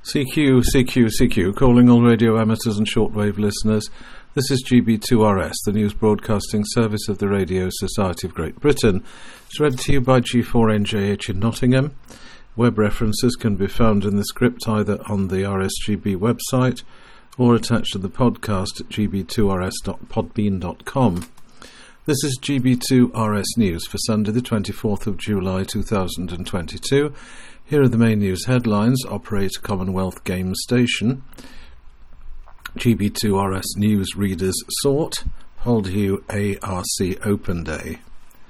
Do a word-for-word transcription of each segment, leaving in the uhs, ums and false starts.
C Q, C Q, C Q, calling all radio amateurs and shortwave listeners. This is G B two R S, the news broadcasting service of the Radio Society of Great Britain. It's read to you by G four N J H in Nottingham. Web references can be found in the script either on the R S G B website or attached to the podcast at g b two r s dot podbean dot com. This is G B two R S News for Sunday the twenty-fourth of July two thousand twenty-two. Here are the main news headlines. Operate Commonwealth Games Station. G B two R S News readers sought. Poldhu A R C Open Day.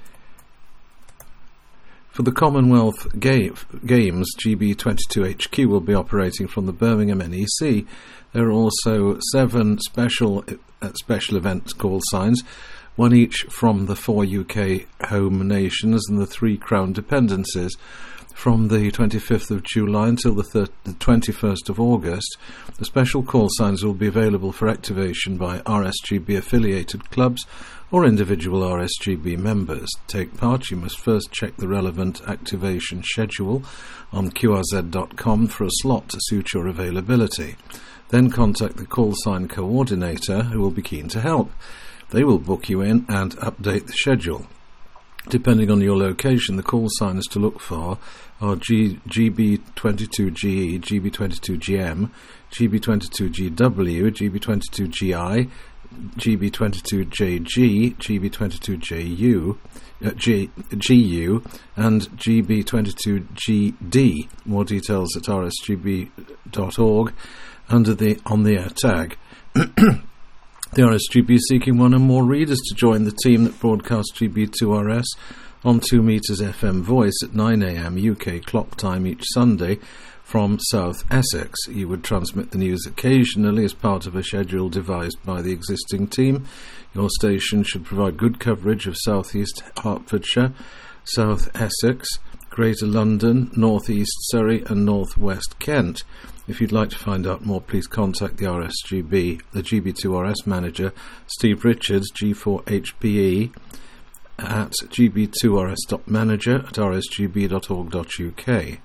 For the Commonwealth Ga- Games, G B twenty-two H Q will be operating from the Birmingham N E C. There are also seven special uh, special event call signs, one each from the four U K home nations and the three Crown dependencies. From the twenty-fifth of July until the, thir- the twenty-first of August, the special call signs will be available for activation by R S G B-affiliated clubs or individual R S G B members. To take part, you must first check the relevant activation schedule on Q R Z dot com for a slot to suit your availability. Then contact the call sign coordinator, who will be keen to help. They will book you in and update the schedule. Depending on your location, the call signs to look for are G- GB twenty-two G E, G B twenty-two G M, G B twenty-two G W, G B twenty-two G I, G B twenty-two J G, G B twenty-two J U, uh, G, GU, and G B twenty-two G D. More details at r s g b dot org under the on the air tag. The R S G B is seeking one or more readers to join the team that broadcasts G B two R S on two metres F M voice at nine a m U K clock time each Sunday from South Essex. You would transmit the news occasionally as part of a schedule devised by the existing team. Your station should provide good coverage of South East Hertfordshire, South Essex, Greater London, North East Surrey and North West Kent. If you'd like to find out more, please contact the R S G B, the G B two R S manager, Steve Richards, G four H P E, at g b two r s dot manager at r s g b dot org dot u k.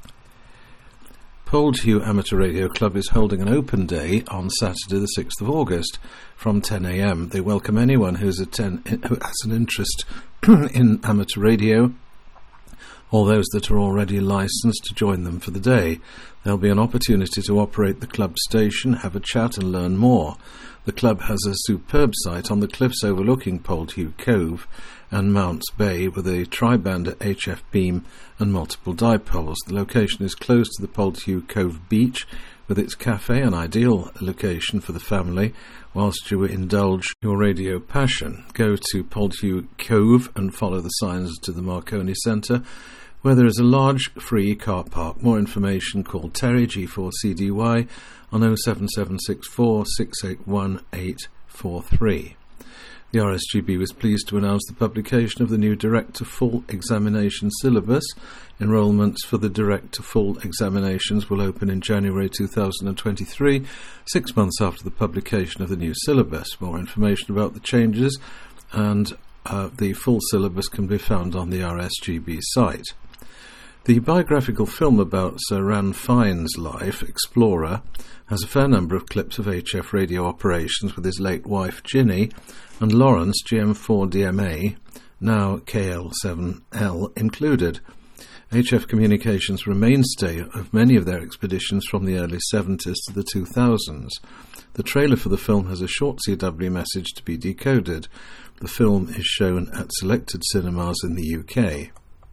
Poldhu Amateur Radio Club is holding an open day on Saturday the sixth of August from ten a m. They welcome anyone who's atten- who has an interest in amateur radio, or those that are already licensed, to join them for the day. There'll be an opportunity to operate the club station, have a chat and learn more. The club has a superb site on the cliffs overlooking Poldhu Cove and Mounts Bay with a tri-band H F beam and multiple dipoles. The location is close to the Poldhu Cove beach, with its cafe an ideal location for the family whilst you indulge your radio passion. Go to Poldhu Cove and follow the signs to the Marconi Centre, where there is a large free car park. More information, call Terry G four C D Y on oh seven seven six four six eight one eight four three. The R S G B was pleased to announce the publication of the new Direct to Full examination syllabus. Enrolments for the Direct to Full examinations will open in January two thousand twenty-three, six months after the publication of the new syllabus. More information about the changes and uh, the full syllabus can be found on the R S G B site. The biographical film about Sir Ran Fine's life, Explorer, has a fair number of clips of H F radio operations with his late wife Ginny and Lawrence G M four D M A, now K L seven L, included. H F communications were a mainstay of many of their expeditions from the early seventies to the two thousands. The trailer for the film has a short C W message to be decoded. The film is shown at selected cinemas in the U K.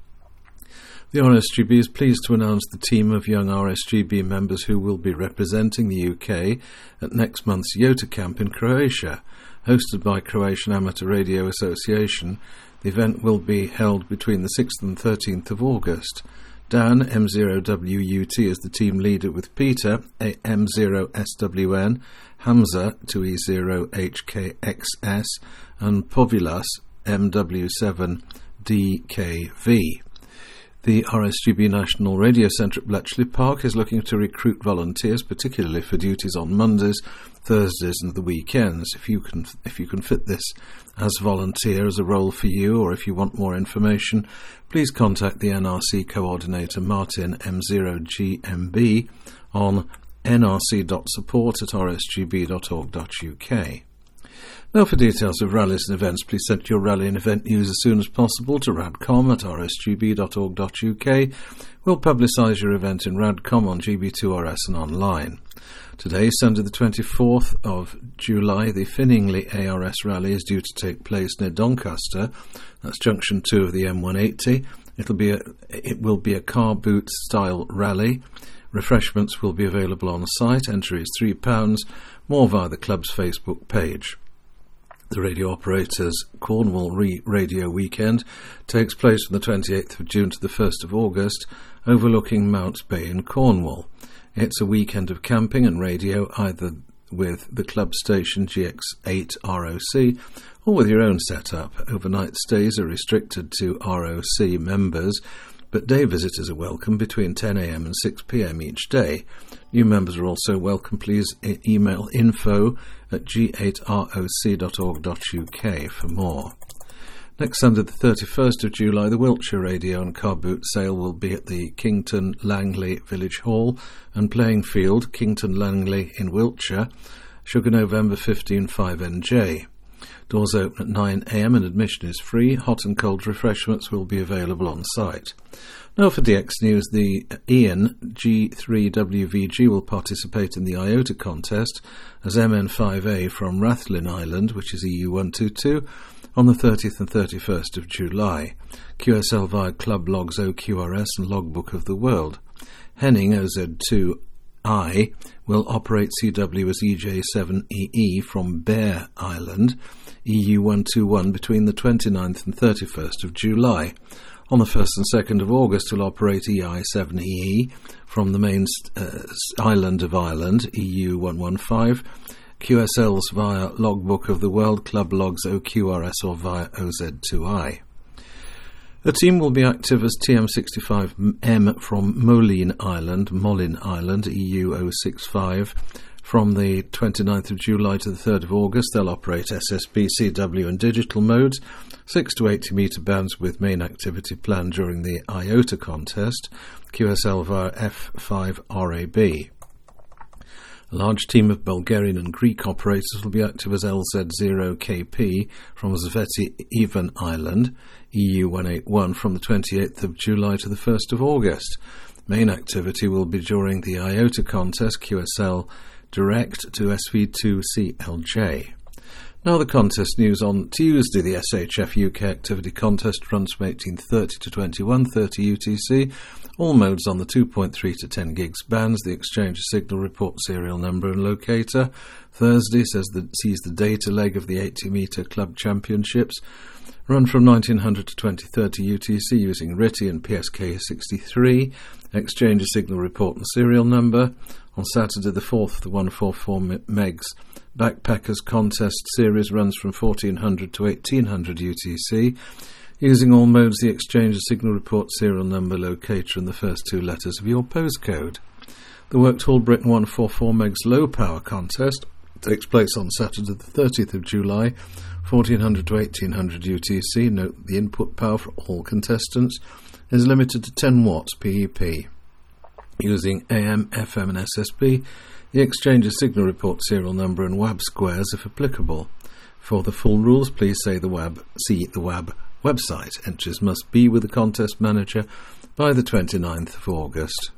The R S G B is pleased to announce the team of young R S G B members who will be representing the U K at next month's Jota Camp in Croatia. Hosted by Croatian Amateur Radio Association, the event will be held between the sixth and thirteenth of August. Dan, M zero W U T, is the team leader with Peter, M zero S W N, Hamza, two E zero H K X S, and Povilas, M W seven D K V. The R S G B National Radio Centre at Bletchley Park is looking to recruit volunteers, particularly for duties on Mondays, Thursdays and the weekends. If you can if you can fit this as volunteer as a role for you, or if you want more information, please contact the N R C coordinator Martin M zero G M B on n r c dot support at r s g b dot org dot u k. Now for details of rallies and events, please send your rally and event news as soon as possible to radcom at r s g b dot org dot u k. We'll publicise your event in Radcom on G B two R S and online. Today, Sunday the twenty-fourth of July, the Finningley A R S rally is due to take place near Doncaster. That's junction two of the M one eighty. It'll be a, it will be a car boot style rally. Refreshments will be available on site. Entry is three pounds, more via the club's Facebook page. The radio operator's Cornwall Re- Radio Weekend takes place from the twenty-eighth of June to the first of August, overlooking Mounts Bay in Cornwall. It's a weekend of camping and radio, either with the club station G X eight R O C or with your own setup. Overnight stays are restricted to R O C members, but day visitors are welcome between ten a m and six p m each day. New members are also welcome. Please e- email info at g eight r o c dot org dot u k for more. Next Sunday, the thirty-first of July, the Wiltshire Radio and Car Boot Sale will be at the Kington Langley Village Hall and Playing Field, Kington Langley in Wiltshire, Sugar November fifteen five N J. Doors open at nine a m and admission is free. Hot and cold refreshments will be available on site. Now for D X News, the Ian G three W V G will participate in the IOTA contest as M N five A from Rathlin Island, which is E U one twenty-two, on the thirtieth and thirty-first of July. Q S L via Club Logs O Q R S and Logbook of the World. Henning O Z two I will operate C W as E J seven E E from Bear Island, E U one twenty-one, between the twenty-ninth and thirty-first of July. On the first and second of August, will operate E I seven E E from the main uh, island of Ireland, E U one fifteen, Q S Ls via Logbook of the World, Club Logs O Q R S or via O Z two I. The team will be active as T M sixty-five M from Moline Island, Moline Island, E U zero six five. From the twenty-ninth of July to the third of August, they'll operate S S B, C W and digital modes, six to eighty metre bands with main activity planned during the IOTA contest, Q S L via F five R A B. A large team of Bulgarian and Greek operators will be active as L Z zero K P from Zveti Ivan Island, E U one eighty-one, from the twenty-eighth of July to the first of August. Main activity will be during the IOTA contest, Q S L direct to S V two C L J. Now the contest news. On Tuesday, the S H F U K activity contest runs from eighteen thirty to twenty-one thirty U T C. All modes on the two point three to ten gigs bands. The exchange signal report serial number and locator. Thursday says the, sees the data leg of the eighty metre club championships. Run from nineteen hundred to twenty thirty U T C using R I T I and P S K sixty-three. Exchange signal report and serial number. On Saturday the fourth, the one forty-four megs Backpackers Contest Series runs from fourteen hundred to eighteen hundred U T C. Using all modes, the exchange signal report serial number, locator and the first two letters of your postcode. The Worktall Britain one forty-four megs Low Power Contest takes place on Saturday the thirtieth of July, fourteen hundred to eighteen hundred U T C. Note that the input power for all contestants is limited to ten watts P E P. Using A M, F M and S S B, the exchange's signal report serial number and W A B squares if applicable. For the full rules, please say the W A B, see the W A B website. Entries must be with the contest manager by the twenty-ninth of August.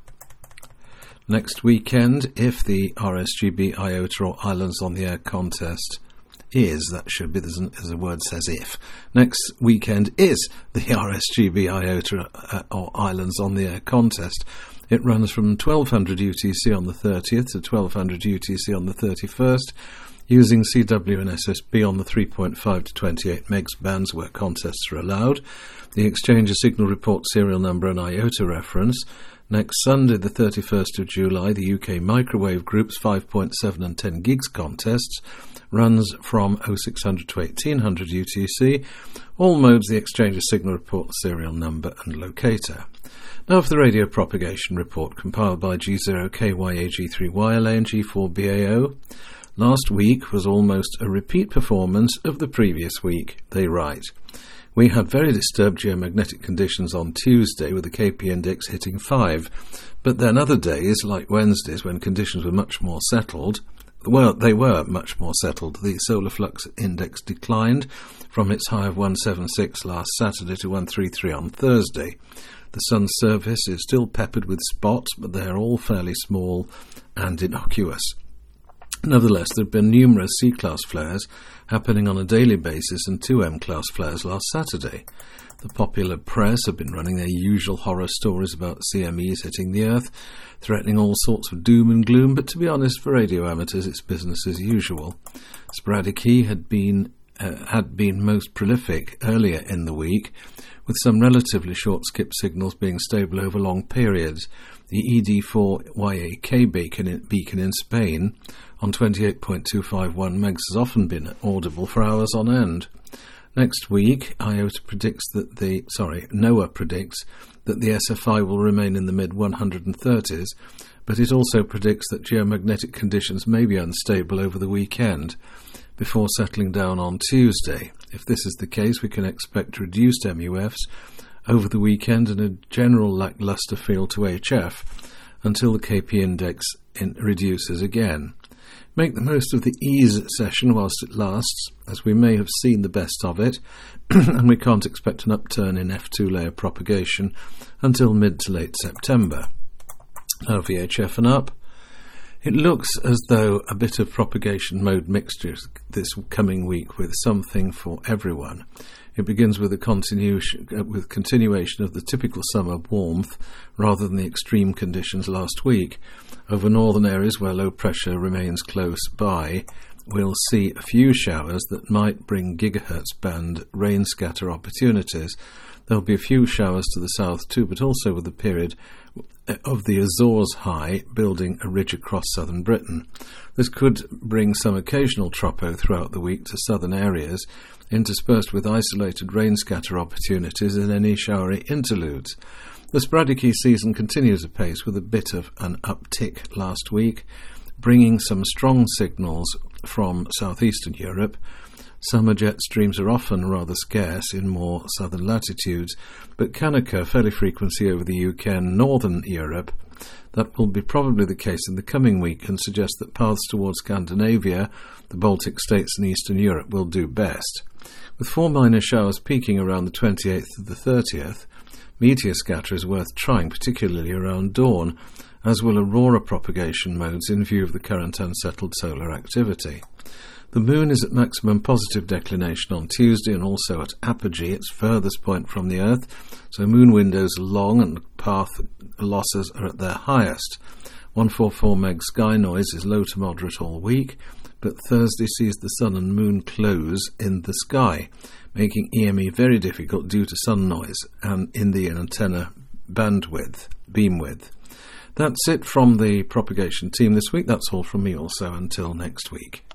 Next weekend, if the R S G B IOTA or Islands on the Air contest is, that should be, as a word says if. Next weekend is the R S G B IOTA uh, or Islands on the Air contest. It runs from twelve hundred U T C on the thirtieth to twelve hundred U T C on the thirty-first, using C W and S S B on the three point five to twenty-eight megs bands where contests are allowed. The exchange signal report serial number and IOTA reference. Next Sunday, the thirty-first of July, the U K Microwave Group's five point seven and ten gigs contests runs from oh six hundred to eighteen hundred U T C. All modes, the exchange signal report serial number and locator. Now for the radio propagation report compiled by G zero K Y A G three Y L A and G four B A O. Last week was almost a repeat performance of the previous week, they write. We had very disturbed geomagnetic conditions on Tuesday with the K P index hitting five, but then other days, like Wednesdays when conditions were much more settled, well, they were much more settled. The solar flux index declined from its high of one seventy-six last Saturday to one thirty-three on Thursday. The sun's surface is still peppered with spots, but they are all fairly small and innocuous. Nevertheless, there have been numerous C-class flares happening on a daily basis and two M-class flares last Saturday. The popular press have been running their usual horror stories about C M Es hitting the Earth, threatening all sorts of doom and gloom, but to be honest, for radio amateurs, it's business as usual. Sporadic E had been, uh, had been most prolific earlier in the week, with some relatively short skip signals being stable over long periods. The E D four Y A K beacon in, beacon in Spain on twenty-eight point two five one megs has often been audible for hours on end. Next week, IOTA predicts that the sorry NOAA predicts that the S F I will remain in the mid one thirties, but it also predicts that geomagnetic conditions may be unstable over the weekend, before settling down on Tuesday. If this is the case, we can expect reduced M U Fs over the weekend and a general lacklustre feel to H F until the K P index in reduces again. Make the most of the ease session whilst it lasts, as we may have seen the best of it, and we can't expect an upturn in F two layer propagation until mid to late September. Now V H F and up. It looks as though a bit of propagation mode mixture this coming week with something for everyone. It begins with a continuation, uh, with continuation of the typical summer warmth rather than the extreme conditions last week. Over northern areas where low pressure remains close by, we'll see a few showers that might bring gigahertz band rain scatter opportunities. There'll be a few showers to the south too, but also with the period of the Azores high building a ridge across southern Britain. This could bring some occasional tropo throughout the week to southern areas, interspersed with isolated rain scatter opportunities in any showery interludes. The sporadic E season continues apace with a bit of an uptick last week, bringing some strong signals from southeastern Europe. Summer jet streams are often rather scarce in more southern latitudes, but can occur fairly frequently over the U K and northern Europe. That will be probably the case in the coming week and suggest that paths towards Scandinavia, the Baltic states and Eastern Europe will do best. With four minor showers peaking around the twenty-eighth to the thirtieth, meteor scatter is worth trying, particularly around dawn, as will aurora propagation modes in view of the current unsettled solar activity. The moon is at maximum positive declination on Tuesday and also at apogee, its furthest point from the Earth, so moon windows are long and path losses are at their highest. one forty-four meg sky noise is low to moderate all week, but Thursday sees the sun and moon close in the sky, making E M E very difficult due to sun noise and in the antenna bandwidth, beam width. That's it from the propagation team this week. That's all from me also until next week.